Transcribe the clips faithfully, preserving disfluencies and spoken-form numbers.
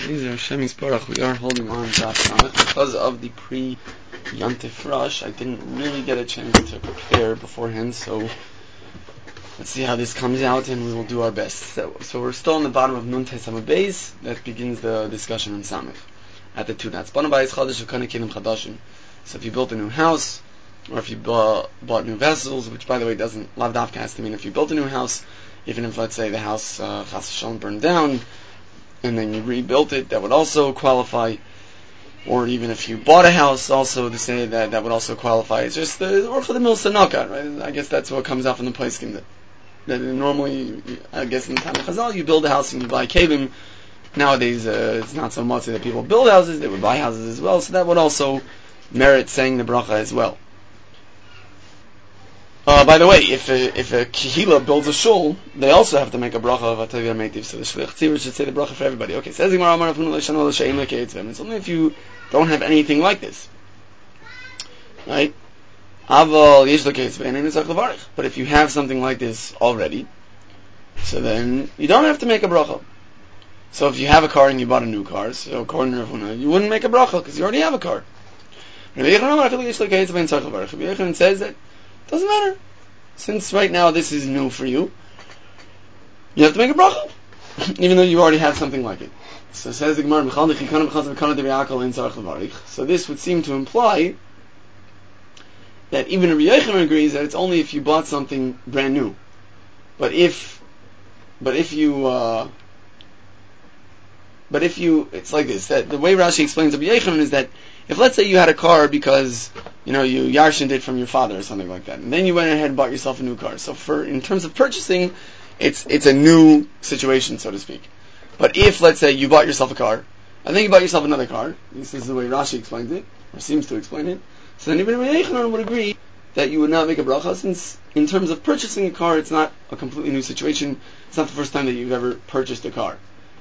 These are Shem Yisparach. We are holding on to Samach because of the pre-Yantif rush. I didn't really get a chance to prepare beforehand, so let's see how this comes out, and we will do our best. So, so we're still on the bottom of Nun Tes Amud Beis. That begins the discussion on Samach at the two dots. Bana Bayis Chadash V'Kana Kelim Chadashim. So if you built a new house, or if you bought, bought new vessels, which by the way doesn't lav dafka has to mean if you built a new house, even if let's say the house uh, Chas V'Shalom burned down, and then you rebuilt it, that would also qualify. Or even if you bought a house, also to say that that would also qualify. It's just the or for the mil sanaka, right? I guess that's what comes out from the poskim that that normally, I guess in the time of Chazal, you build a house and you buy kevim. Nowadays, uh, it's not so much that people build houses; they would buy houses as well. So that would also merit saying the bracha as well. Uh, by the way, if a, if a kihila builds a shul, they also have to make a bracha of Atavia Meitiv, so the Shliach Tzibur should say the bracha for everybody. Okay, says Gemara, Amar Avunu Leishanu L'Sheim L'Keitzvem. It's only if you don't have anything like this. Right? Aval Yesh L'Keitzvem, and it's Levarich. But if you have something like this already, so then you don't have to make a bracha. So if you have a car and you bought a new car, so according to Ravuna, you wouldn't make a bracha, because you already have a car. Rabbi Yochanan says that doesn't matter. Since right now this is new for you, you have to make a bracha, even though you already have something like it. So says the Gemara, so this would seem to imply that even Rabbi Yochanan agrees that it's only if you bought something brand new. But if, but if you, uh, but if you, it's like this, that the way Rashi explains Rabbi Yochanan is that if let's say you had a car because, you know, you yarshined it from your father or something like that, and then you went ahead and bought yourself a new car. So for, in terms of purchasing, it's, it's a new situation, so to speak. But if, let's say, you bought yourself a car, and then you bought yourself another car, this is the way Rashi explains it, or seems to explain it, so then even Rabbi Yochanan would agree that you would not make a bracha, since in terms of purchasing a car, it's not a completely new situation. It's not the first time that you've ever purchased a car.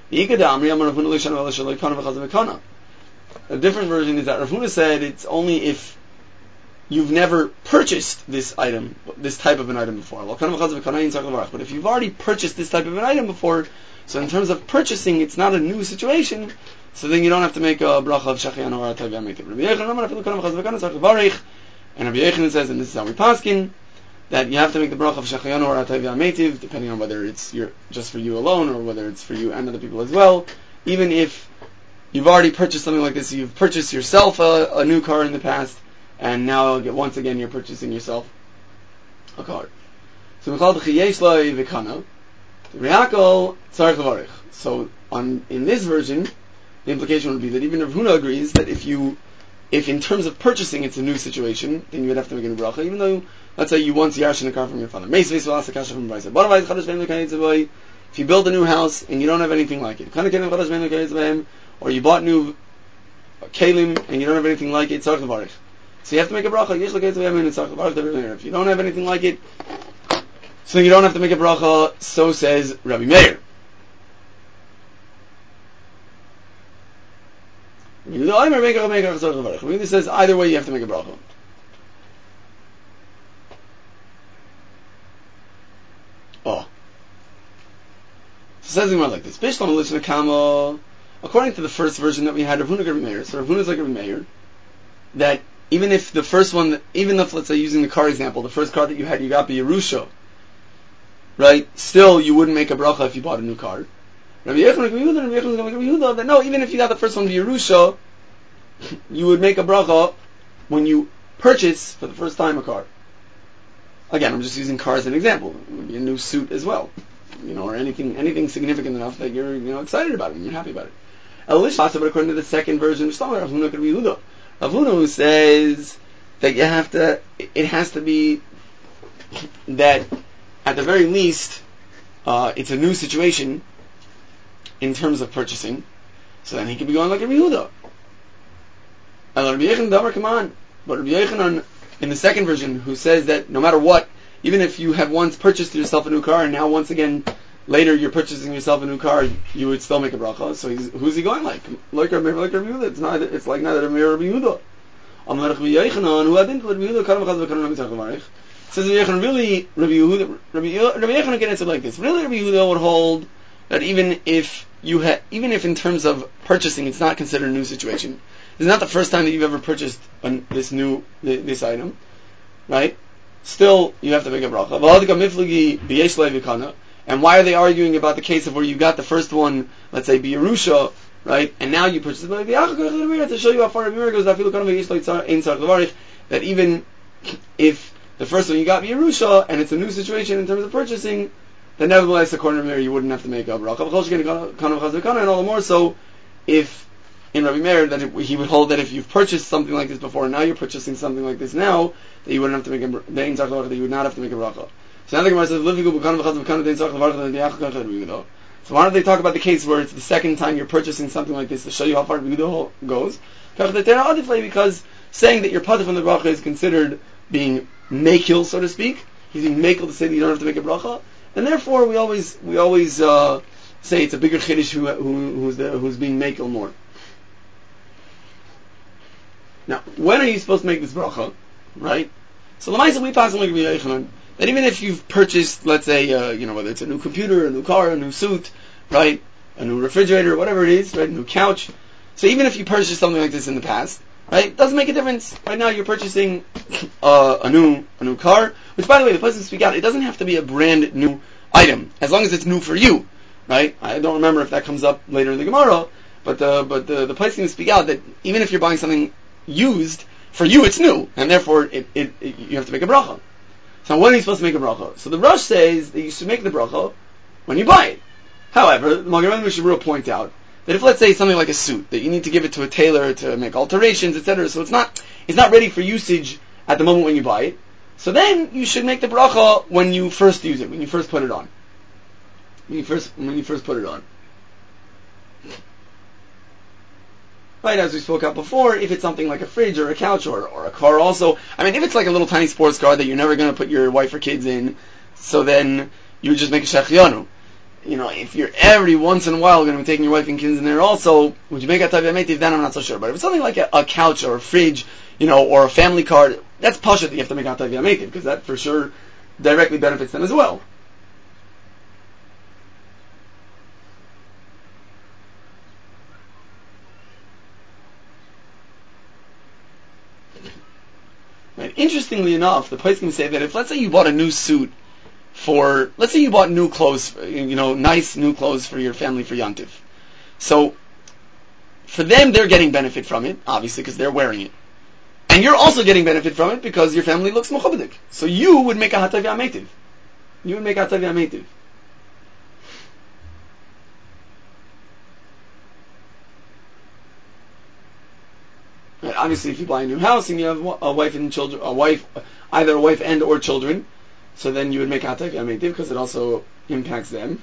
A different version is that Rav Huna said it's only if you've never purchased this item, this type of an item before. But if you've already purchased this type of an item before, so in terms of purchasing, it's not a new situation, so then you don't have to make a bracha of Shachian or Atavia Meitiv. And Rabbi Yochanan says, and this is how we paskin, that you have to make the bracha of Shachian or Atavia Meitiv, depending on whether it's your, just for you alone or whether it's for you and other people as well, even if you've already purchased something like this. You've purchased yourself a, a new car in the past, and now once again you're purchasing yourself a car. So we call it Chiyeshloi V'Kana. So on in this version, the implication would be that even Rav Huna agrees that if you, if in terms of purchasing it's a new situation, then you would have to make a bracha, even though let's say you once yarshin a car from your father. If you build a new house and you don't have anything like it, or you bought new kelim and you don't have anything like it, so you have to make a bracha. If you don't have anything like it, so you don't have to make a bracha. So says Rabbi Meir. Rabbi says either way you have to make a bracha. Oh. So says the Gemara like this. According to the first version that we had, Rav Huna Rabbi Meir, so Rav Huna is like Rabbi Meir, that even if the first one, even if, let's say, using the car example, the first car that you had, you got the Yerusha, right, still you wouldn't make a bracha if you bought a new car. Rabbi Yochanan, Rabbi Yehuda, Rabbi Yochanan, Rabbi Yehuda, that no, even if you got the first one, the Yerusha, you would make a bracha when you purchase, for the first time, a car. Again, I'm just using car as an example. It would be a new suit as well. You know, or anything anything significant enough that you're, you know, excited about it and you're happy about it. But according to the second version, Rav Huna says that you have to, it has to be that at the very least, uh, it's a new situation in terms of purchasing. So then he could be going like Rabbi Yehuda. And Rabbi Yochanan, come on. But Rabbi Yochanan, in the second version, who says that no matter what, even if you have once purchased yourself a new car and now once again later you're purchasing yourself a new car, you would still make a bracha. So he's, who's he going like? Like Rabbi Yehuda. It's neither. It's like neither Rabbi Yehuda. Rabbi Yochanan, who hadn't Rabbi Yehuda, says Rabbi Yochanan, really Rabbi Yehuda, Rabbi Yochanan can answer like this. Really, Rabbi Yehuda would hold that even if you ha- even if in terms of purchasing, it's not considered a new situation. It's not the first time that you've ever purchased an, this new this item, right? Still, you have to make a bracha. And why are they arguing about the case of where you got the first one, let's say B'Yerusha, right? And now you purchase it. To show you how far it goes, that even if the first one you got B'Yerusha and it's a new situation in terms of purchasing, then nevertheless, according to Meir, you wouldn't have to make a bracha. And all the more so if in Rabbi Meir that it, he would hold that if you've purchased something like this before and now you're purchasing something like this now, that you wouldn't have to make a that you would not have to make a bracha. So now the Gemara says, so why don't they talk about the case where it's the second time you're purchasing something like this to show you how far B'Gudo goes? Because saying that you're patur from the bracha is considered being makil, so to speak. He's being makil to say that you don't have to make a bracha, and therefore we always we always uh, say it's a bigger chiddush who, who, who's the, who's being makil more. Now, when are you supposed to make this bracha? Right? So Lamaisa we pass on like Rabbi Yochanan that even if you've purchased, let's say, uh, you know, whether it's a new computer, a new car, a new suit, right, a new refrigerator, whatever it is, right, a new couch. So even if you purchased something like this in the past, right, it doesn't make a difference. Right now you're purchasing uh, a new a new car, which, by the way, the person speak out, it doesn't have to be a brand new item, as long as it's new for you, right? I don't remember if that comes up later in the Gemara, but the but the the place can speak out that even if you're buying something used, for you it's new, and therefore it, it, it you have to make a bracha. So when are you supposed to make a bracha? So the Rosh says that you should make the bracha when you buy it. However, the Magen Avraham will point out that if, let's say, something like a suit, that you need to give it to a tailor to make alterations, et cetera, so it's not it's not ready for usage at the moment when you buy it, so then you should make the bracha when you first use it, when you first put it on. When you first when you first put it on. Right, as we spoke about before, if it's something like a fridge or a couch or, or a car also, I mean, if it's like a little tiny sports car that you're never going to put your wife or kids in, so then you would just make a shechianu. You know, if you're every once in a while going to be taking your wife and kids in there also, would you make a tav yametiv? Then I'm not so sure. But if it's something like a, a couch or a fridge, you know, or a family car, that's pasha that you have to make a tav yametiv, because that for sure directly benefits them as well. Right. Interestingly enough, the place can say that if, let's say, you bought a new suit for, let's say you bought new clothes, you know, nice new clothes for your family for Yantiv. So, for them, they're getting benefit from it, obviously, because they're wearing it. And you're also getting benefit from it because your family looks mechubadik. So you would make a hatav yametiv. You would make a hatav yametiv. Right, obviously, if you buy a new house and you have a wife and children, a wife, either a wife and or children, so then you would make hatav yametiv because it also impacts them.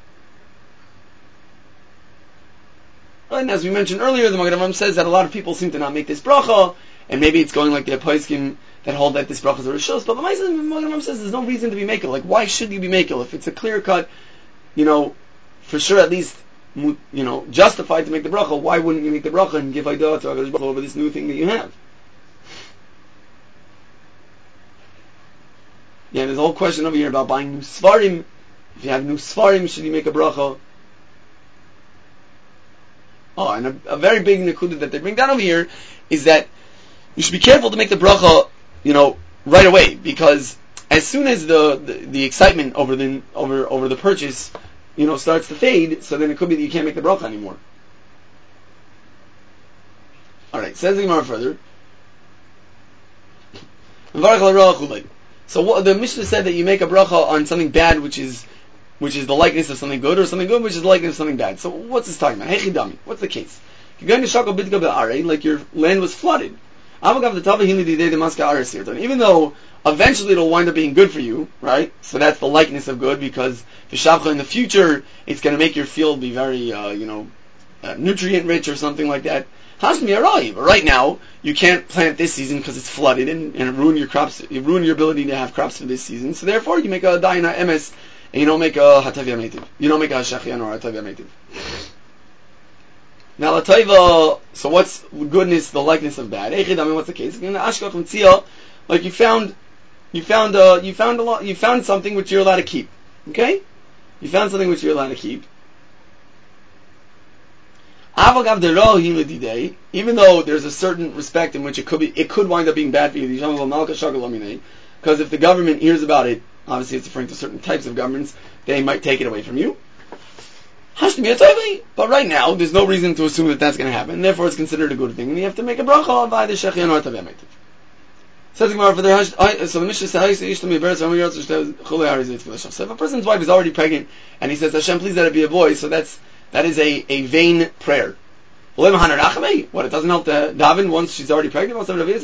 And as we mentioned earlier, the Magen Avraham says that a lot of people seem to not make this bracha, and maybe it's going like the Aposkim that hold that this bracha is a rishos. But the Magen Avraham says there's no reason to be makel. Like, why should you be makel if it's a clear cut, you know, for sure at least, you know, justified to make the bracha? Why wouldn't you make the bracha and give Haidah to HaKadosh Baruch Hu over this new thing that you have? Yeah, there's a whole question over here about buying new svarim. If you have new svarim, should you make a bracha? Oh, and a, a very big nekudah that they bring down over here is that you should be careful to make the bracha, you know, right away, because as soon as the, the, the excitement over the over over the purchase, you know, starts to fade, so then it could be that you can't make the bracha anymore. All right, says the Gemara further. So what, the Mishnah said that you make a bracha on something bad, which is which is the likeness of something good, or something good, which is the likeness of something bad. So what's this talking about? Hechidami. What's the case? You're going to shakal bidka be'arei, like your land was flooded. Even though eventually it'll wind up being good for you, right? So that's the likeness of good, because v'shavcha in the future it's going to make your field be very, uh, you know, uh, nutrient rich or something like that. Hashmi arai. But right now you can't plant this season because it's flooded and, and ruin your crops. You ruin your ability to have crops for this season. So therefore you make a dayina emes. And you don't make a hatav yametiv. You don't make a shechian or a hatav yametiv. Now, latayva, so what's goodness, the likeness of bad? Echid, I mean, what's the case? Like you found, you found, uh, you found a lot, you found something which you're allowed to keep. Okay? You found something which you're allowed to keep. Even though there's a certain respect in which it could be, it could wind up being bad for you. Because if the government hears about it, obviously it's referring to certain types of governments, they might take it away from you. But right now, there's no reason to assume that that's going to happen. Therefore, it's considered a good thing, and you have to make a bracha by the shechian or tavemet. Says the Gemara for the so the Mishnah says, so if a person's wife is already pregnant and he says, Hashem, please let it be a boy, so that's that is a, a vain prayer. What, it doesn't help to daven once she's already pregnant?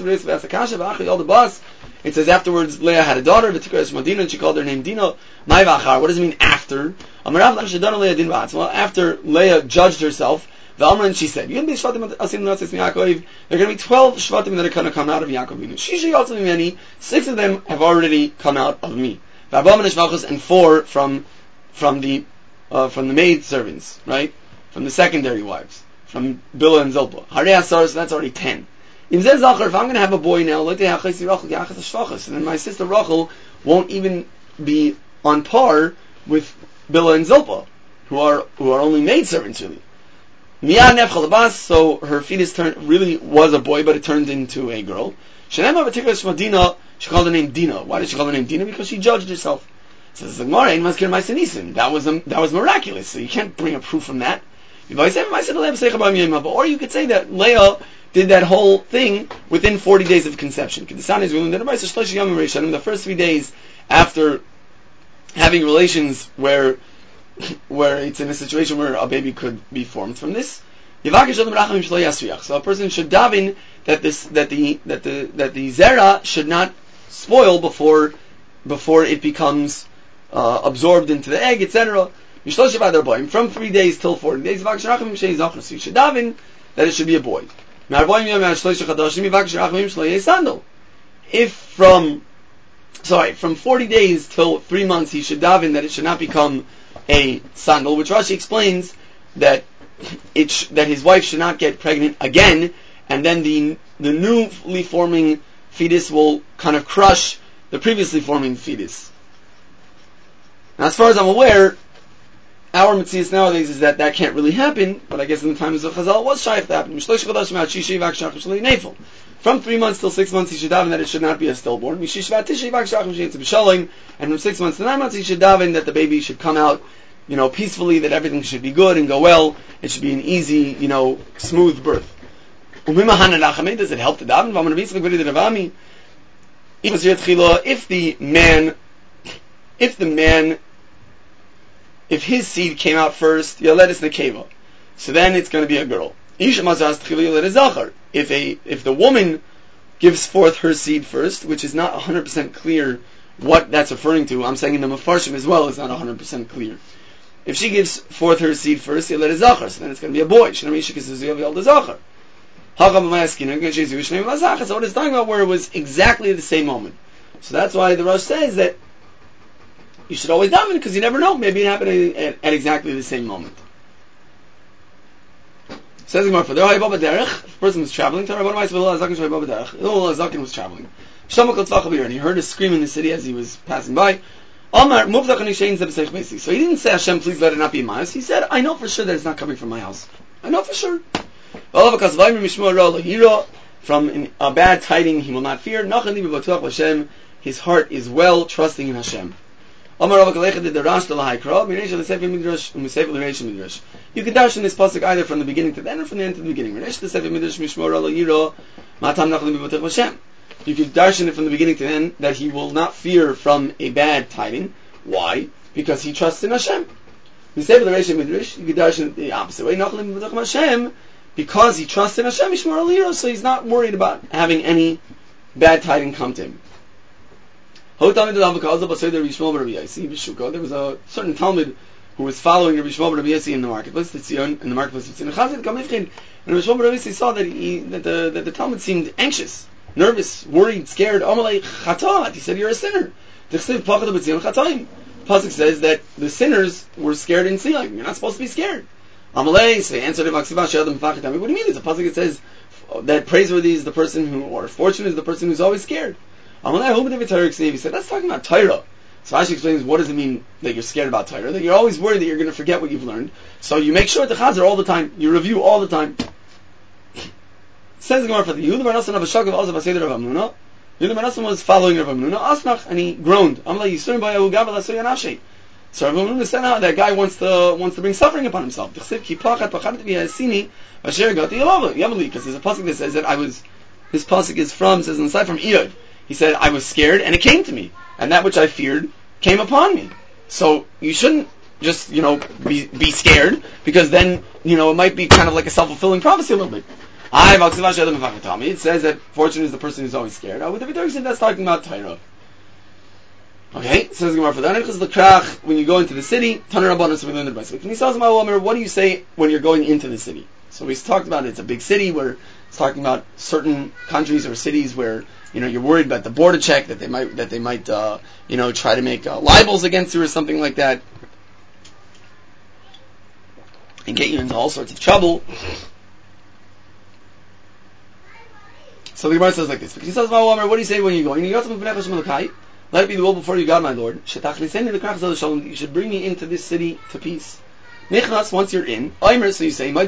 It says afterwards Leah had a daughter, and she called her name Dina. What does it mean after? Well, after Leah judged herself, and she said, there are going to be twelve Shvatim that are going to come out of Yaakov. Six of them have already come out of me. And four from from the uh, from the maid servants, right? From the secondary wives, from Bilhah and Zilpah. So that's already ten. If I'm going to have a boy now, and then my sister Rachel won't even be on par with Bilhah and Zilpah, who are who are only maid servants really. So her fetus turned really was a boy, but it turned into a girl. She called her name Dina. Why did she call her name Dina? Because she judged herself. Says the Gemara, that was a, that was miraculous. So you can't bring a proof from that. Or you could say that Leah did that whole thing within forty days of conception. The first three days after having relations where where it's in a situation where a baby could be formed from this. So a person should daven that this that the that the that the zera should not spoil before before it becomes uh, absorbed into the egg, et cetera. From three days till forty days, so you should daven that it should be a boy. If from sorry from forty days till three months, he should daven that it should not become a sandal, which Rashi explains that it sh- that his wife should not get pregnant again, and then the the newly forming fetus will kind of crush the previously forming fetus. Now, as far as I'm aware, our Metzias nowadays is that that can't really happen, but I guess in the times of Chazal it was shaykh to happen. From three months till six months, he should daven that it should not be a stillborn. And from six months to nine months, he should daven that the baby should come out, you know, peacefully, that everything should be good and go well. It should be an easy, you know, smooth birth. Does it help to daven? If the man, if the man, if his seed came out first, Yoledis Nekeva, so then it's going to be a girl. If a if the woman gives forth her seed first, which is not one hundred percent clear what that's referring to, I'm saying in the Mefarshim as well, it's not one hundred percent clear. If she gives forth her seed first, so then it's going to be a boy. So what it's talking about where it was exactly the same moment. So that's why the Rosh says that you should always daven, because you never know, maybe it happened at, at exactly the same moment. Says the Gemara, if a person was traveling, Zakin was traveling, and he heard a scream in the city as he was passing by. So he didn't say, Hashem, please let it not be my house. He said, I know for sure that it's not coming from my house. I know for sure. From a bad tiding he will not fear. His heart is well, trusting in Hashem. You can darshan this pasuk either from the beginning to the end or from the end to the beginning. You can darshan it from the beginning to the end that he will not fear from a bad tiding. Why? Because he trusts in Hashem. You can darshan it the opposite way. Because he trusts in Hashem, so he's not worried about having any bad tiding come to him. There was a certain Talmud who was following Rabbi Shmuel Rabbi Yossi in the marketplace, in the marketplace of Tzidon. And Rabbi Shmuel Rabbi Yossi saw that he that the that the Talmud seemed anxious, nervous, worried, scared. He said, "You're a sinner." Pasuk says that the sinners were scared in Tzion. You're not supposed to be scared. Amalei, so he answered him, what do you mean? It's a pasuk that says that praiseworthy is the person who, or fortunate is the person who's always scared. He said, that's talking about Torah. So Rashi explains, what does it mean that you're scared about Torah? That you're always worried that you're going to forget what you've learned. So you make sure to Chazar all the time. You review all the time. Says the Gemara for the Yehuda Bar Nosson of Ashakav Ozav Aseder Rav Amnuna. Yehuda Bar Nosson was following Rav Amnuna. Asnach, and he groaned. Amalei Yisurim Bayahu Gabel Asoy Anashe. So Rav Amnuna said, "Now that guy wants to wants to bring suffering upon himself." Because there's a pasuk that says that I was. This pasuk is from says on the side from Iyod. He said, "I was scared, and it came to me, and that which I feared came upon me." So you shouldn't just you know be be scared, because then you know it might be kind of like a self-fulfilling prophecy a little bit. It says that fortunate is the person who's always scared. With the Vidurg, that's talking about Torah. Okay, says Gemara for that. When you go into the city, what do you say when you're going into the city? So we talked about it. It's a big city where it's talking about certain countries or cities where you know you're worried about the border check that they might that they might uh, you know try to make uh, libels against you or something like that, and get you into all sorts of trouble. So the Gemara says like this. He says, "What do you say when you go? Let it be the will before you, God, my Lord. You should bring me into this city to peace." Nichnas, once you're in, so you say,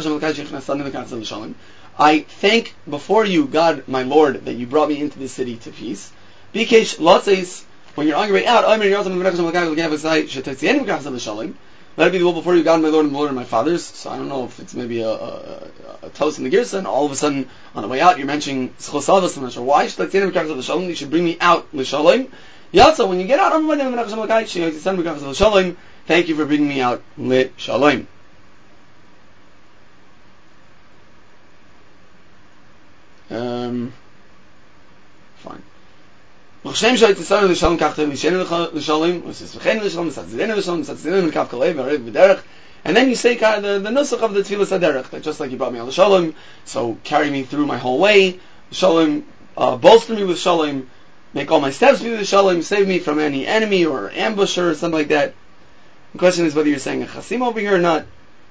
"I thank before you, God, my Lord, that you brought me into this city to peace." Bikesh lotzes, when you're on your way out, let it be the will before you, God, my Lord, and the Lord of my fathers. So I don't know if it's maybe a, a, a toast in the Girsa, and all of a sudden, on the way out, you're mentioning Schosavas, I'm not sure why. You should bring me out, L'Shalom. Yatsa, when you get out, thank you for bringing me out, L'Shalom. Um, fine. And then you say kind of the, the nusach of the Tfilas HaDerech, that just like you brought me on the Shalom, so carry me through my whole way, Shalom, uh, bolster me with Shalom, make all my steps be with Shalom, save me from any enemy or ambusher or something like that. The question is whether you're saying a chasim over here or not.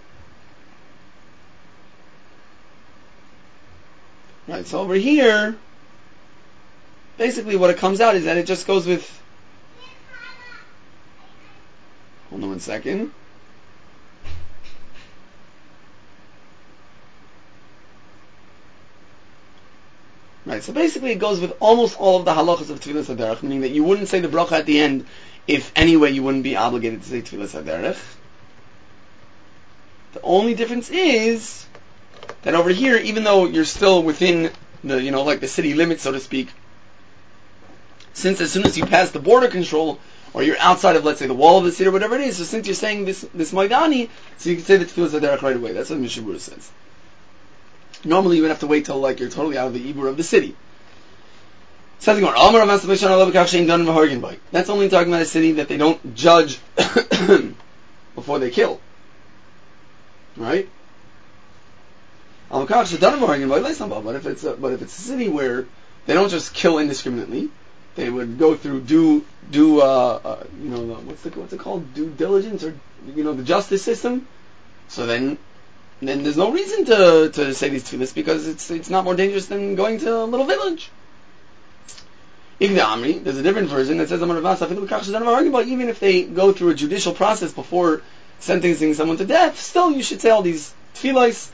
Right, so over here, basically what it comes out is that it just goes with, hold on one second. Right, so basically it goes with almost all of the halachas of Tfilas HaDerech, meaning that you wouldn't say the bracha at the end if anyway you wouldn't be obligated to say Tfilas HaDerech. The only difference is that over here, even though you're still within the, you know, like the city limits, so to speak, since as soon as you pass the border control, or you're outside of, let's say, the wall of the city or whatever it is, so since you're saying this this Maidani, so you can say the Tfilas HaDerech right away. That's what Mishnah Berurah says. Normally you would have to wait till like you're totally out of the Ibur of the city. That's only talking about a city that they don't judge before they kill. Right? But if it's a, but if it's a city where they don't just kill indiscriminately, they would go through due due uh, uh, you know what's the what's it called due diligence, or you know the justice system. So then then there's no reason to to say these tefillas, because it's it's not more dangerous than going to a little village. Even the Amri, there's a different version that says even if they go through a judicial process before sentencing someone to death, still you should say all these tefillas.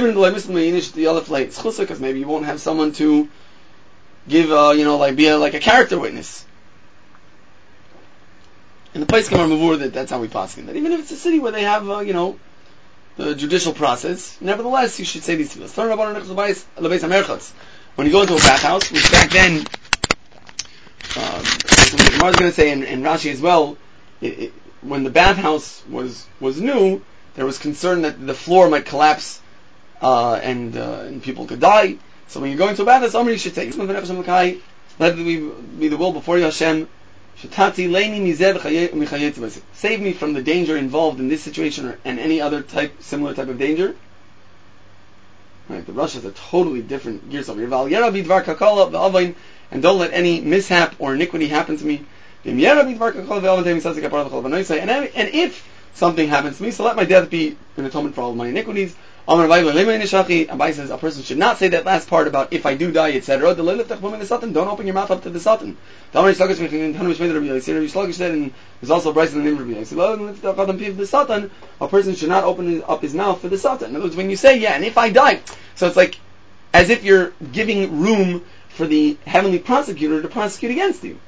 Because maybe you won't have someone to give, uh, you know, like be a, like a character witness. In the place Kamar Mavur, that that's how we pass it. That even if it's a city where they have, uh, you know, the judicial process, nevertheless you should say these tefillas. When you go into a bathhouse, which back then, um, what Gemara is going to say, and, and Rashi as well, it, it, when the bathhouse was was new, there was concern that the floor might collapse. Uh, and, uh, and people could die. So when you go into a bath, somebody should say, let it be, be the will before you, Hashem. Save me from the danger involved in this situation or, and any other type, similar type of danger. Right, the Rush is a totally different gears over here. And don't let any mishap or iniquity happen to me. And if something happens to me, so let my death be an atonement for all of my iniquities. Abai says a person should not say that last part about if I do die, et cetera. Don't open your mouth up to the Satan. Rabbi Shlokish said, and there's also a Bryce in the name of Rabbi Yossi, a person should not open up his mouth for the Satan. In other words, when you say, yeah, and if I die, so it's like as if you're giving room for the heavenly prosecutor to prosecute against you.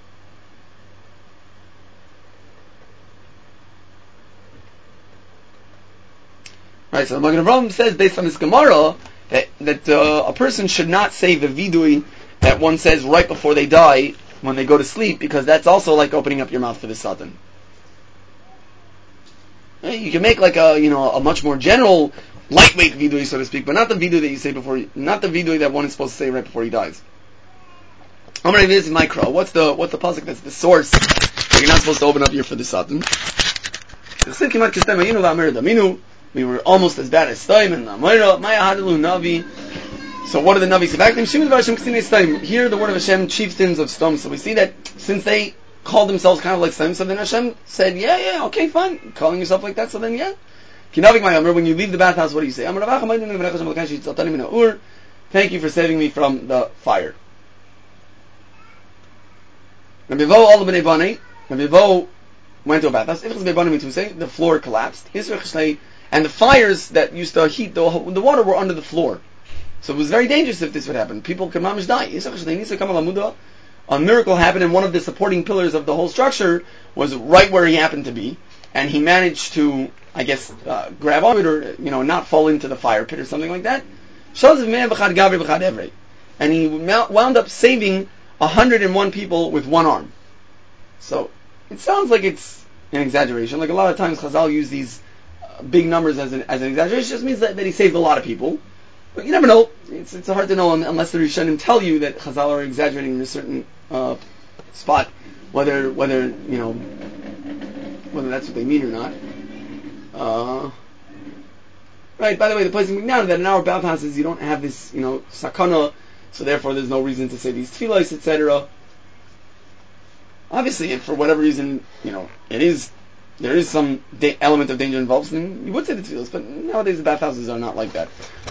Right, so the Magen Avraham says, based on this Gemara, that that uh, a person should not say the vidui that one says right before they die when they go to sleep, because that's also like opening up your mouth for the Satan. You can make like a you know a much more general, lightweight vidui, so to speak, but not the vidui that you say before, you, not the vidui that one is supposed to say right before he dies. I'm going to visit Micro. What's the what's the pasuk that's the source that you're not supposed to open up your for the Satan? We were almost as bad as Staim and Amira, Maya Hadalu Navi. So what are the Navi say? Here the word of Hashem, chieftains of Stom. So we see that since they called themselves kind of like Staim, so then Hashem said, yeah, yeah, okay, fine. Calling yourself like that, so then yeah. When you leave the bathhouse, what do you say? Thank you for saving me from the fire. Rabbi Vo, all the Bnei Bani, Rabbi Vo went to a bathhouse. The floor collapsed. And the fires that used to heat the, the water were under the floor. So it was very dangerous if this would happen. People could mamish die. A miracle happened, and one of the supporting pillars of the whole structure was right where he happened to be. And he managed to, I guess, uh, grab on it or, you know, not fall into the fire pit or something like that. And he wound up saving one hundred one people with one arm. So it sounds like it's an exaggeration. Like a lot of times Chazal use these big numbers as an as an exaggeration. It just means that, that he saved a lot of people, but you never know. It's it's hard to know unless the Rishonim tell you that Chazal are exaggerating in a certain uh, spot, whether whether you know whether that's what they mean or not. Uh, right. By the way, the place in McNown that in our bathhouses you don't have this you know sakana, so therefore there's no reason to say these tefillos, et cetera. Obviously, if for whatever reason you know it is. There is some da- element of danger involved, and you would say the tefillos, but nowadays the bathhouses are not like that.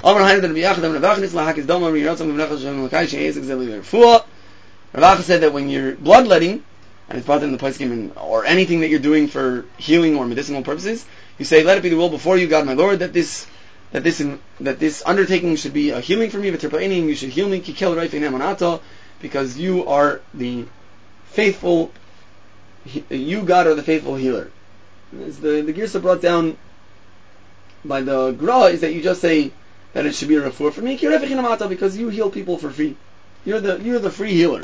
Ravacha said that when you're bloodletting, and it's brought in the place game, or anything that you're doing for healing or medicinal purposes, you say, "Let it be the will before you, God my Lord, that this that this that this undertaking should be a healing for me. But you should heal me, because you are the faithful. You, God, are the faithful healer." As the the Girsa brought down by the Gra is that you just say that it should be a refuah for me, because you heal people for free. You're the you're the free healer.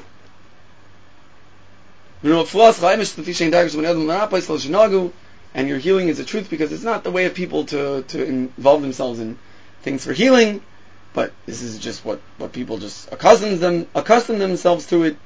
You know, and your healing is the truth because it's not the way of people to, to involve themselves in things for healing, but this is just what, what people just accustom them accustom themselves to it.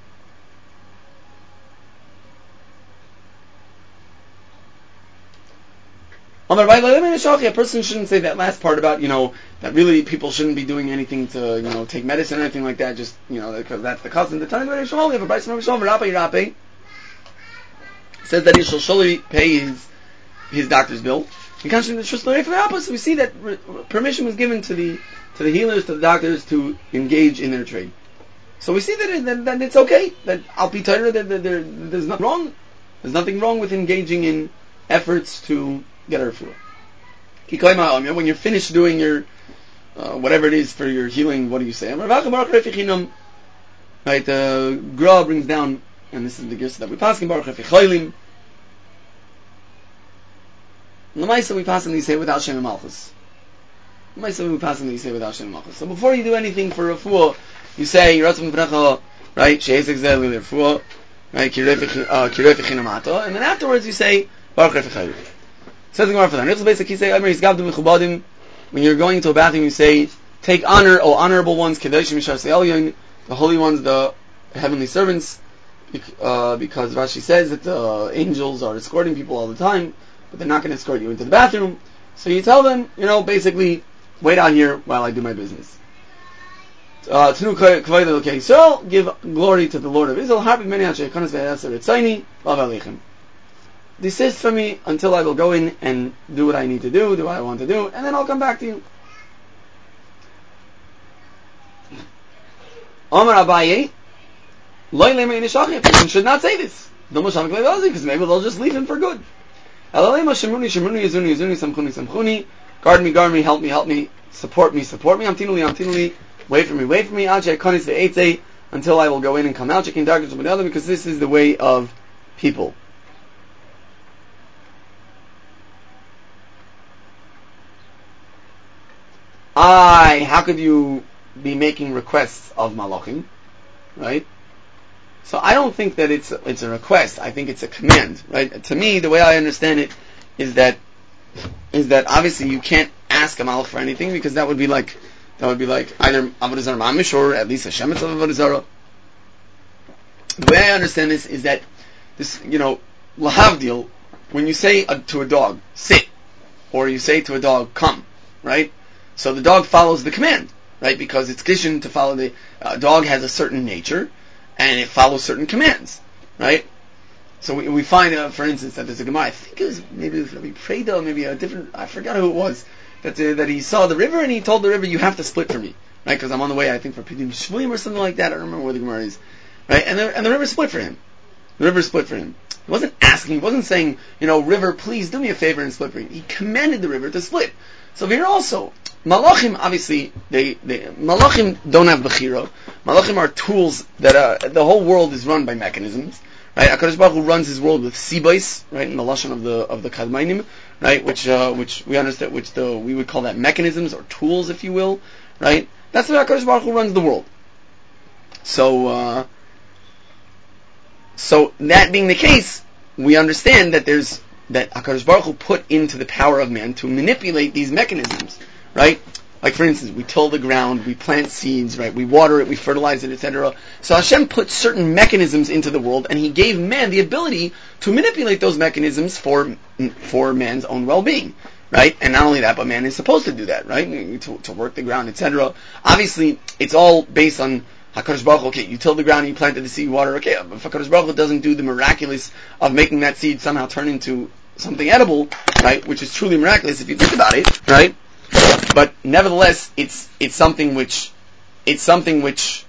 A person shouldn't say that last part about, you know, that really people shouldn't be doing anything to, you know, take medicine or anything like that, just, you know, because that's the custom. The time of we have a price from Rapi says that he shall surely pay his his doctor's bill. So we see that re- permission was given to the to the healers, to the doctors to engage in their trade. So we see that, it, that, that it's okay, that Al Pi Torah, that, that there, there's nothing wrong. There's nothing wrong with engaging in efforts to get a refuah. When you're finished doing your uh, whatever it is for your healing, what do you say? Right, uh, Gra brings down, and this is the Girsa that we pass in Baruch Refichaylim. L'maisa we pass in these say without Shem and Malchus. L'maisa we pass in these say without Shem and Malchus. So before you do anything for refuah, you say Yiratzim V'Brecha, right? She'ezek Zeh L'Refuah, right? Kirei V'Chinamata, and then afterwards you say Baruch Refichaylim. Says the Gemara for that. When you're going into a bathroom, you say, "Take honor, O honorable ones, Kedeshim Mishar Se'elyon, the holy ones, the heavenly servants," uh, because Rashi says that the angels are escorting people all the time, but they're not going to escort you into the bathroom. So you tell them, you know, basically, wait out here while I do my business. Uh, so give glory to the Lord of Israel. Desist from me until I will go in and do what I need to do, do what I want to do, and then I'll come back to you. Omar Abaye, Loy Lema Inishachim. One should not say this. Because maybe they'll just leave him for good. Elalema Shemuni Shemuni Yizuni Yizuni Samchuni Samchuni. Guard me, guard me, help me, help me, support me, support me. Amtinuli, Amtinuli. Wait for me, wait for me. Ajay Konis Ve'etzei. Until I will go in and come out. Checking darkness with the other, because this is the way of people. I, how could you be making requests of malachim, right? So I don't think that it's a, it's a request. I think it's a command, right? To me, the way I understand it is that is that obviously you can't ask a malach for anything, because that would be like that would be like either avodah zarah mamish or at least a shemetz of avodah zarah. The way I understand this is that this, you know, lahavdil, when you say uh, to a dog sit, or you say to a dog come, right? So the dog follows the command, right? Because it's kishin to follow the uh, dog has a certain nature, and it follows certain commands, right? So we, we find, uh, for instance, that there's a Gemara. I think it was maybe it was Rabbi Preda, maybe a different. I forgot who it was. That uh, that he saw the river and he told the river, "You have to split for me, right? Because I'm on the way. I think for Pidim Shvuim or something like that. I don't remember where the Gemara is, right? And the and the river split for him. The river split for him. He wasn't asking. He wasn't saying, you know, river, please do me a favor and split for me. He commanded the river to split. So here also, Malachim, obviously, they, they Malachim don't have Bechira. Malachim are tools that, uh, the whole world is run by mechanisms, right? HaKadosh Baruch Hu runs his world with Sibais, right, in the Lashon of the, of the Kadmainim, right, which, uh, which we understand, which the, we would call that mechanisms, or tools, if you will, right? That's the way HaKadosh Baruch Hu runs the world. So, uh, so that being the case, we understand that there's, that HaKadosh Baruch Hu put into the power of man to manipulate these mechanisms, right? Like, for instance, we till the ground, we plant seeds, right? We water it, we fertilize it, et cetera. So Hashem put certain mechanisms into the world, and He gave man the ability to manipulate those mechanisms for for man's own well-being, right? And not only that, but man is supposed to do that, right? To, to work the ground, et cetera. Obviously, it's all based on HaKadosh Baruch Hu. Okay, you tilled the ground, you planted the seed, water. Okay, if HaKadosh Baruch Hu doesn't do the miraculous of making that seed somehow turn into something edible, right, which is truly miraculous if you think about it, right? But nevertheless, it's it's something which it's something which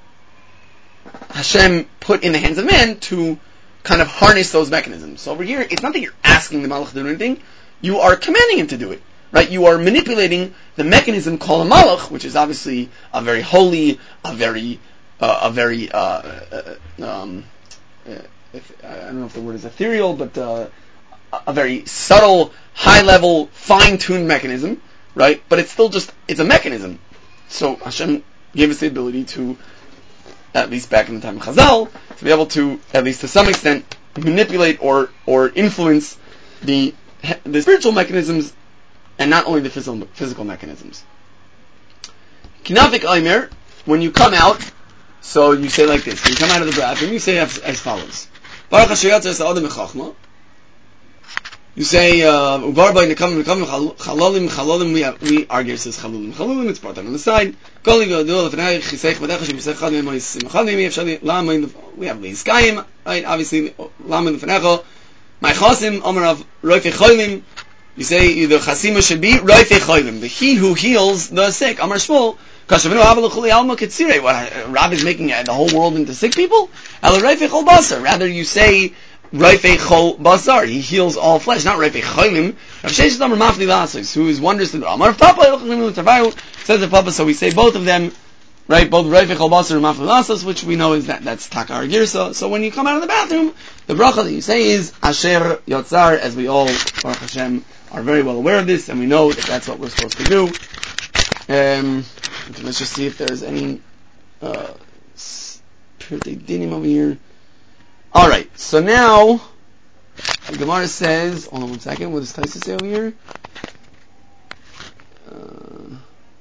Hashem put in the hands of man to kind of harness those mechanisms. So over here, it's not that you're asking the Malach to do anything; you are commanding him to do it, right? You are manipulating the mechanism called a Malach, which is obviously a very holy, a very uh, a very uh, uh, um, uh, if, I don't know if the word is ethereal, but uh, a very subtle, high-level, fine-tuned mechanism, right? But it's still just, it's a mechanism. So Hashem gave us the ability to, at least back in the time of Chazal, to be able to, at least to some extent, manipulate or or influence the the spiritual mechanisms, and not only the physical physical mechanisms. Kinafik Aimer, when you come out, so you say like this, when you come out of the bathroom, you say as, as follows. Baruch Asher Yatzar Sa'adam Mechachma. You say, Uvar by Nekam Nekam Chalolim Chalolim. We have we argue says Chalolim Chalolim. It's brought on the side. Koli v'adol v'nei Chisech Madach Hashem Chisech Chad Meimois Simchalim. We have Shali Lama in the we have Leiskayim. Right, obviously Lama in the Fenecha. My Chasim Omer of Roifei Cholim. You say the Chasima should be Roifei Cholim, the he who heals the sick. Amar Shmuel. Kashavinu Avalachuli Alma Ketzirei. What Rab is making the whole world into sick people? El Roifei Chol Basar. Rather, you say Raifei Chol Basar, he heals all flesh, not Raifei Cholim. Rav Sheshes Amar Mafli Lasos, who is wondrous to the Amar Papa says the Papa, so we say both of them, right? Both Raifei Chol Basar and Mafli Lasos, which we know is that that's Takar Girsa. So when you come out of the bathroom, the bracha that you say is Asher Yotzar, as we all, Baruch Hashem, are very well aware of this, and we know that that's what we're supposed to do. Um, let's just see if there's any uh, Pirtei Dinim over here. Alright, so now, the Gemara says, hold on one second, what does Taisa say over here? Uh,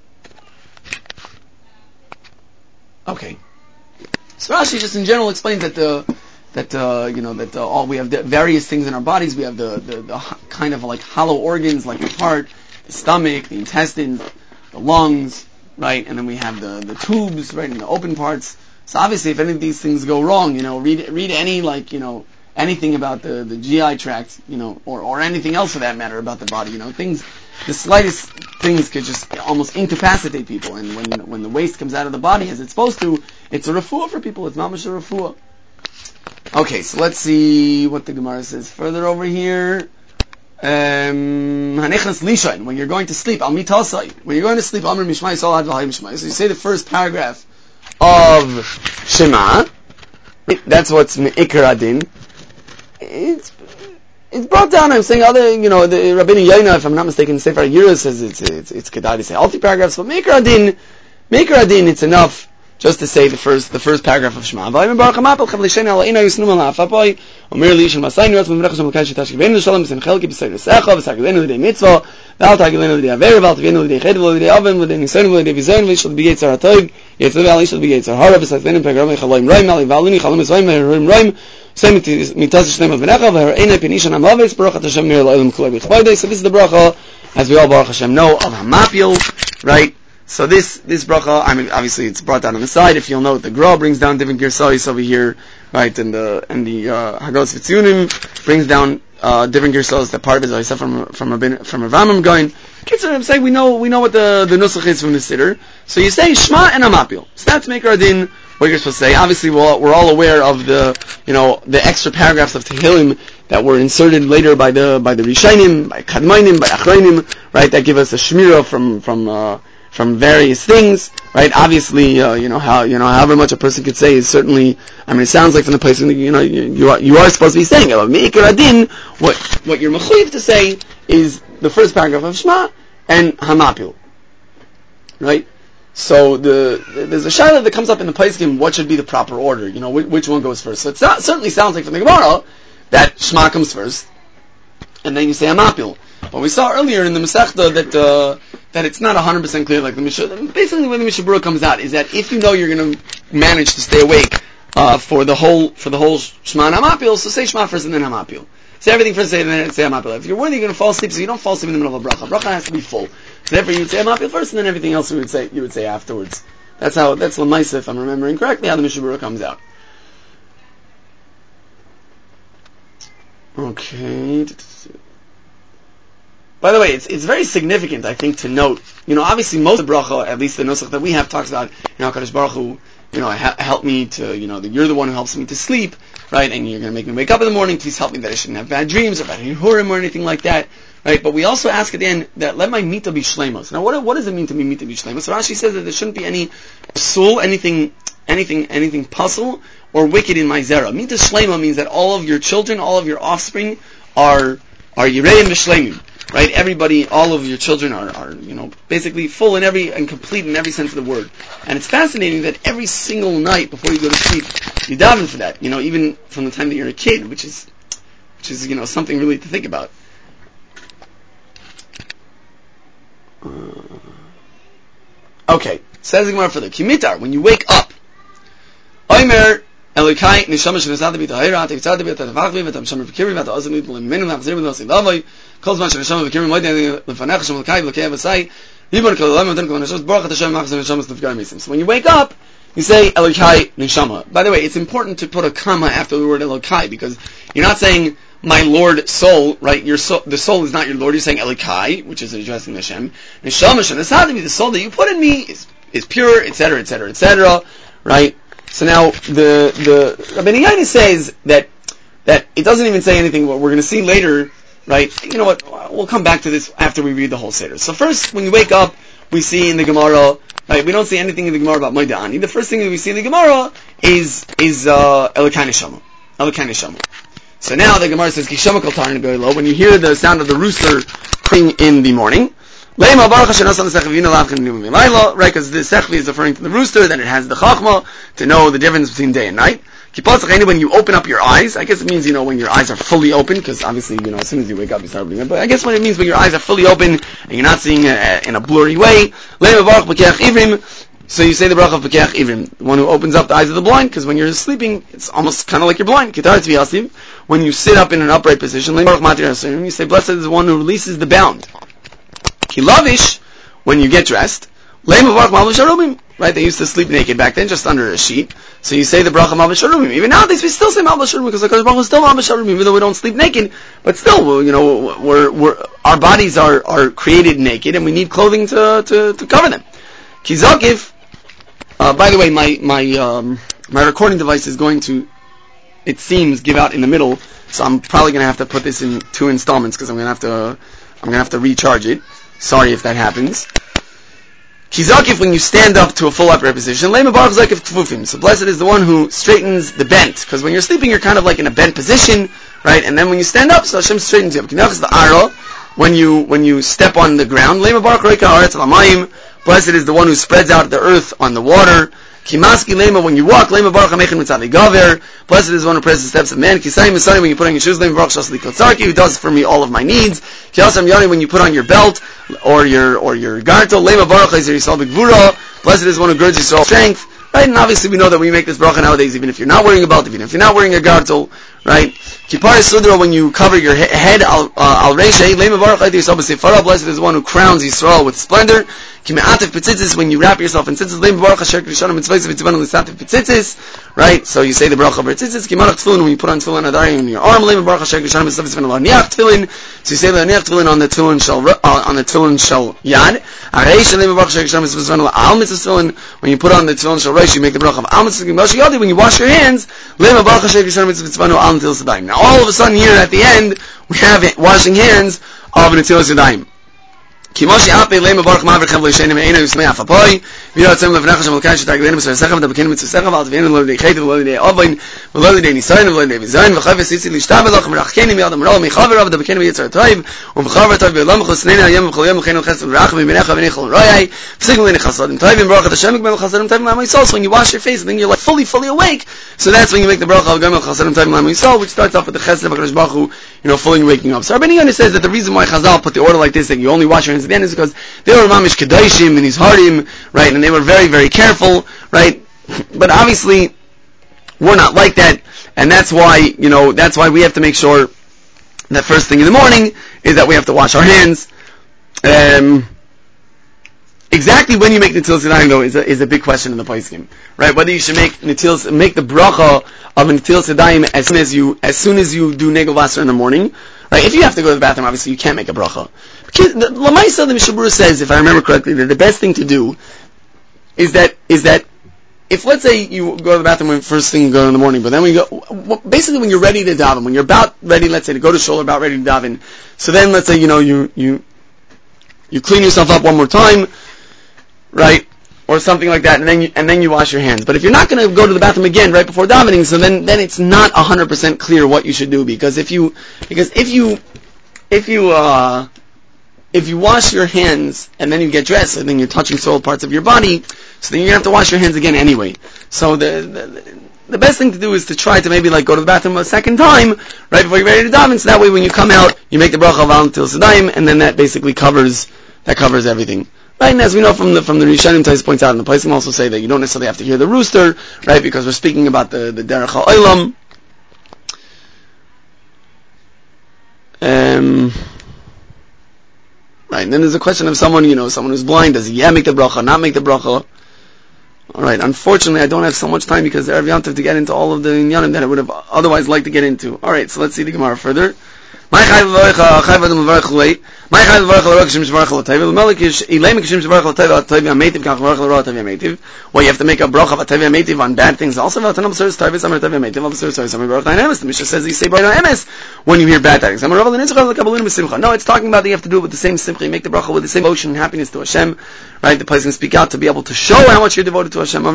okay. So Rashi just in general explains that the, that, uh, you know, that uh, all, we have the various things in our bodies. We have the, the, the kind of like hollow organs, like the heart, the stomach, the intestines, the lungs, right? And then we have the, the tubes, right, and the open parts. So obviously, if any of these things go wrong, you know, read read any like you know anything about the, the G I tract, you know, or, or anything else for that matter about the body, you know, things the slightest things could just almost incapacitate people, and when when the waste comes out of the body as it's supposed to, it's a refuah for people. It's mamash a refuah. Okay, so let's see what the Gemara says further over here. Um, when you're going to sleep, al mitasai. When you're going to sleep, amr mishmai salad v'hay mishmai. So you say the first paragraph of Shema. That's what's me'ikar adin. It's it's brought down. I'm saying other, you know, the Rabbeinu Yonah, if I'm not mistaken, Sefer Yira says it's it's it's kedai to say all three paragraphs, but me'ikar adin, me'ikar adin, it's enough just to say the first the first paragraph of Shema. V'ayim baruch hamapel chavlishena la'ina yusnum ala'afapai omer li yishel masayinu yatzim v'nechasham l'kai shetashkivenu shalom v'sim chelki b'sayr nesecha v'sakivenu l'dei mitzvah v'al tagivenu l'dei aver v'al tivenu l'dei ched v'l'dei oven v'l'dei nisonu v'l'dei vizon v'yishel b'yitzar ha'toiv yitzar v'al yishel b'yitzar hara v'sakivenu p'egrom v'chaloim roim ali v'aluni chalom v'zvayim v'herim roim so this is the bracha, as we all Baruch Hashem know, of Hamapil, right? So this this bracha, I mean, obviously it's brought down on the side. If you'll note, the Gra brings down different girsais over here, right? And the and the uh, Hagos Vitzunim brings down uh, different girsais. That part of it, I said from from a from a Ramam going. Kitzur, I'm saying we know we know what the the nusach is from the siddur. So you say Shema and Hamapil. So that's Meikar Adin. What you're supposed to say. Obviously, we're all, we're all aware of the, you know, the extra paragraphs of Tehillim that were inserted later by the by the Rishainim, by Kadmainim, by Achrainim, right? That give us a shmira from from uh, from various things, right? Obviously, uh, you know how you know however much a person could say is certainly. I mean, it sounds like from the place you know you, you are you are supposed to be saying it. Meikar Adin. What what you're mechuyev to say is the first paragraph of Shema and Hamapil, right? So the there's a shaila that comes up in the Paiskim, what should be the proper order? You know, which, which one goes first? So it not, certainly sounds like from the Gemara that Shema comes first, and then you say Hamapil. But we saw earlier in the Masechta that uh, that it's not one hundred percent clear. Like the Mishnah, basically the way the Mishnah Berurah comes out is that if you know you're going to manage to stay awake uh, for the whole for the whole Shema and Hamapil, so say Shema first and then Hamapil. Say everything first, say and then say Hamapil. If you're worried you're going to fall asleep, so you don't fall asleep in the middle of a bracha. Bracha has to be full. So therefore, you would say Hamapil first, and then everything else you would say you would say afterwards. That's how that's Lamaisa, if I'm remembering correctly, how the Mishnah Berurah comes out. Okay. By the way, it's it's very significant, I think, to note. You know, obviously, most of the bracha, at least the nusach that we have, talks about, you know, Kadosh Baruch Hu, you know, ha- help me to, you know, that you're the one who helps me to sleep, right? And you're going to make me wake up in the morning. Please help me that I shouldn't have bad dreams or bad hirurim or anything like that, right? But we also ask at the end that let my mita be shlemos. Now, what what does it mean to be mita be shlemos? So Rashi says that there shouldn't be any psul, anything, anything, anything puzzle or wicked in my zera. Mita shlema means that all of your children, all of your offspring are are yireim v'shlemim. Right, everybody, all of your children are, are, you know, basically full in every and complete in every sense of the word. And it's fascinating that every single night before you go to sleep, you daven for that. You know, even from the time that you're a kid, which is, which is, you know, something really to think about. Uh, okay, says the Gemara further. Kimitar, when you wake up, Omer Elokai neshama shenasad b'tahira tevitzad b'tavachvi v'tamsham b'kiri v'ta'azim b'lemenu v'achzir b'nosim v'avoy kol zman shenashama b'kiri moed lefanach shem Elokai v'lokei v'sai Yibon kol olam v'tem kol neshama baruch Hashem machzir neshama s'nefgar misim. So when you wake up, you say Elokai neshama. By the way, it's important to put a comma after the word Elokai because you're not saying my Lord soul, right? Your soul, the soul is not your Lord. You're saying Elokai, which is addressing Hashem. Neshama shenasad, the soul that you put in me is is pure, et cetera, et cetera, et cetera. Right? So now the the Rabbeinu Yonah says that that it doesn't even say anything. What we're going to see later, right? You know what? We'll come back to this after we read the whole Seder. So first, when you wake up, we see in the Gemara, right? We don't see anything in the Gemara about Moed Ani. The first thing that we see in the Gemara is is uh, Elokai neshama, Elokai neshama. So now the Gemara says Kishama kol tarin goylo. When you hear the sound of the rooster crowing in the morning. Right, because the sechvi is referring to the rooster, then it has the chachma to know the difference between day and night. When you open up your eyes, I guess it means, you know, when your eyes are fully open, because obviously, you know, as soon as you wake up, you start opening up, but I guess what it means when your eyes are fully open, and you're not seeing uh, in a blurry way. So you say the bracha of Pekeach Ivrim, the one who opens up the eyes of the blind, because when you're sleeping, it's almost kind of like you're blind. When you sit up in an upright position, you say, blessed is the one who releases the bound. Kilavish, when you get dressed, Right, they used to sleep naked back then, just under a sheet. So you say the bracha Malbas Sharumim. Even nowadays, we still say Malbas Sharumim because the Kodesh Baruch Hu is still Malbas Sharumim, even though we don't sleep naked. But still, you know, we're, we're, our bodies are, are created naked, and we need clothing to to, to cover them. Kizakif. Uh, by the way, my my um, my recording device is going to, it seems, give out in the middle. So I'm probably going to have to put this in two installments because I'm going to have to uh, I'm going to have to recharge it. Sorry if that happens. Kizakif, when you stand up to a full upright position, Lema Baruch Zakif Tfufim. So blessed is the one who straightens the bent. Because when you're sleeping, you're kind of like in a bent position, right? And then when you stand up, so Hashem straightens you up. Kinach is the Ara, when you when you step on the ground. Lema Baruch Reika Haaretz Alamayim. Blessed is the one who spreads out the earth on the water. Kimaski Lema, when you walk, Lema Baruch HaMechen Mitzadei Gaver. Blessed is the one who presses the steps of man. Kisayim Misayim, when you put on your shoes, Lema Baruch Shasli Kotzarki, who does for me all of my needs. Kiasam Yoni, when you put on your belt, or your, or your gartel, Lema Baruch Ezer Yisrael B'Gvura. Blessed is the one who girds Yisrael's strength. Right? And obviously we know that we make this bracha nowadays, even if you're not wearing a belt, even if you're not wearing a gartel, right? Kippar Sudra, when you cover your he- head, al al reisha, Lema Baruch Ezer Yisrael B'Sefarah. Blessed is the one who crowns Yisrael with splendor. Kime'atif Petzitzis, when you wrap yourself in tzitzis, Lema Baruch Asher Krishana Mitzvahs V'Tzivanu L'Satif Petzitzis, right? So you say the bracha for tzitzis. Kimanach Tefillin, when you put on tefillin adarim in your arm, Lema Baruch Asher Krishana Mitzvahs V'Tzivanu L'Aniach Tefillin. So you say the L'Aniach Tefillin on the tefillin shel uh, on the tefillin shel yad. Areish Lema Baruch Asher Krishana Mitzvahs V'Tzivanu L'Al Mitzvahs Tefillin. When you put on the tefillin shel reish, you make the bracha of Al Mitzvahs V'Tzivanu. When you wash your hands, Lema Baruch Asher Krishana Mitzvahs V'Tzivanu Al Netilas Yadayim. Now all of a sudden here at the end, we have it, washing hands of Netilas Yadayim. Kimoshi ape lema baruch ma'avrichem v'leishenim eina yusmei afapai v'yod atzem levnecha shem l'kai shetaglenim v'sarasechem v'tabakenu mitzvusechem v'altavenu v'lo l'dei chayte v'lo l'dei ovain v'lo l'dei nisayin v'lo l'dei vizayin v'chay v'sitzi l'ishtav v'lochem v'rachkeni miyad amrol michaver av v'tabakenu v'yitzar toiv v'mchaver toiv v'lam chusneni ayem v'chol yom v'chenu chesed v'rachem v'minecha v'nechol royai v'sigim l'nei chasadim toivim baruch Hashem v'gmel chasadim toivim l'am yisrael. So when you wash your face and then you're like fully, fully awake, so that's when you make the bracha of gmel chasadim toivim l'am yisrael, which starts off with the chesed of HaKadosh Baruch Hu, you know, fully waking up. So Rabbeinu Yonah says that the reason why Chazal put the order like this, that you only wash your hands at the end, is because they were mamish kedoshim and his hardim, right, and they were very, very careful, right, but obviously, we're not like that, and that's why, you know, that's why we have to make sure that first thing in the morning is that we have to wash our hands. Um, exactly when you make Netilas Yadayim, though, is a, is a big question in the Poskim, right, whether you should make Netilas, make the bracha of Netilas Yadayim as soon as you, as soon as you do Negel Vaser in the morning, right, if you have to go to the bathroom, obviously you can't make a bracha. The Lamaisa, the Mishnah Berurah says, if I remember correctly, that the best thing to do is that is that if, let's say, you go to the bathroom when first thing you go in the morning, but then we go, basically when you're ready to daven, when you're about ready, let's say, to go to shul, about ready to daven, so then let's say, you know, you you you clean yourself up one more time, right, or something like that, and then you, and then you wash your hands. But if you're not going to go to the bathroom again right before davening, so then then it's not one hundred percent clear what you should do, because if you because if you if you uh if you wash your hands and then you get dressed and then you're touching soiled parts of your body, so then you have to wash your hands again anyway. So the, the the best thing to do is to try to maybe like go to the bathroom a second time right before you're ready to daven, so that way when you come out you make the bracha of Al Netilas Yadayim, and then that basically covers that covers everything. Right, and as we know from the from the Rishonim, Tais points out, and the Poskim also say that you don't necessarily have to hear the rooster, right, because we're speaking about the the Derech HaOlam. Um. Right, and then there's a question of someone, you know, someone who's blind, does he yeah make the bracha, not make the bracha? Alright, unfortunately I don't have so much time because there are Yantiv to get into all of the inyanim that I would have otherwise liked to get into. Alright, so let's see the Gemara further. My chayv v'orecha, chayv adam v'orech l'leit. My chayv v'orech l'roch k'shem shvarech l'tayv. L'melik ish, ilem k'shem shvarech l'tayv l'tayv ha'meitiv, kach v'orech l'roch l'tayv ha'meitiv. Well, you have to make a bracha of l'tayv ha'meitiv on bad things. Also, v'atanam b'sur s'tayv, samar l'tayv ha'meitiv, v'b'sur s'tayv, samar l'roch l'tayv ha'emes. The Mishnah says you say b'rayna ha'emes when you hear bad things. Samar l'roch l'nitzchah l'kabalin b'simcha. No, it's talking about that you have to do it with the same simcha. You make the bracha with the same emotion and happiness to Hashem. Right, the place can speak out to be able to show how much you're devoted to Hashem.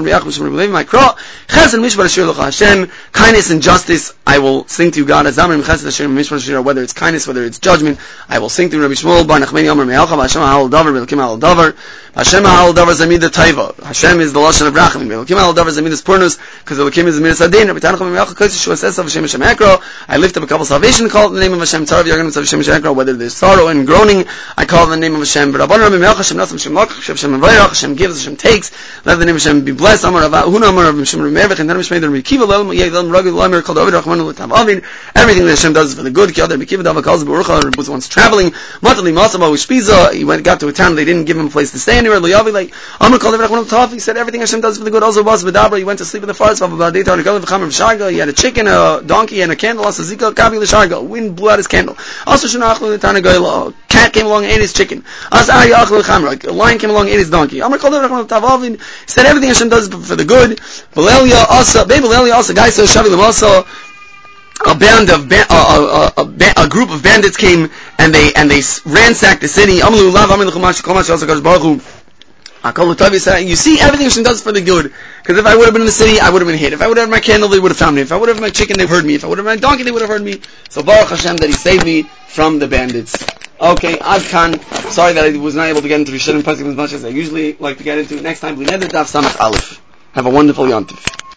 Kindness and justice, I will sing to you, God. Whether it's kindness, whether it's judgment, I will sing to you. Rabbi Shmuel bar Nachmani Omer Me'alcha, Hashem ha'al davar, Be'elokim ha'al davar. Hashem ha'al davar zamid taiva. Hashem is the lashon of rachamim. Be'elokim ha'al davar zamid purnus, because Elokim is the midas adin. Rabbi Tanacham Me'alcha kodesh Yeshua says of Hashem Hashem Ekro. I lift up a couple salvation, call it the name of Hashem. Tzarav Yargan of Hashem Hashem Ekro. Whether there's sorrow and groaning, I call it the name of Hashem. But Rabban Rabbi Me'alcha Hashem Nasam Hashem Lokach Hashem Mevayrach Hashem gives, Hashem takes. Let the name of Hashem be blessed. Amar Rav Huna Amar Rav Hashem Mervech and Tanamish Meider Mikiva Lel Yedel Ragul Lamer called Ovid Rachmanu L'Tav Avin. Everything that Hashem does is for the good. Ki Adar Mikiva Dava calls Baruch was once traveling. Moshe Matali Masaba Ushpiza, he went got to a town, they didn't give him a place to stay anywhere. Liyavi, like Amr called it, he said everything Hashem does for the good. Also was Badabra, he went to sleep in the forest, he had a chicken, a donkey, and a candle, also Zika, Kabi Lisharga, wind blew out his candle. Also Shanachlu Tanagoyla, a cat came along and ate his chicken. Also Ari Achlu Chamra, a lion came along and ate his donkey. Amr called it, he said everything Hashem does for the good. Balelia also, baby Balelia also, guys, so Shavi Lamasa, a band of ba- uh, uh, uh, a group of bandits came and they and they ransacked the city. You see, everything Hashem does for the good. Because if I would have been in the city, I would have been hit. If I would have had my candle, they would have found me. If I would have had my chicken, they've heard me. If I would have had my donkey, they would have heard me. So Baruch Hashem that He saved me from the bandits. Okay, Ad Khan. Sorry that I was not able to get into Rishon and Pasuk as much as I usually like to get into. Next time, B'nei Daf Samach Aleph. Have a wonderful Yom Tov.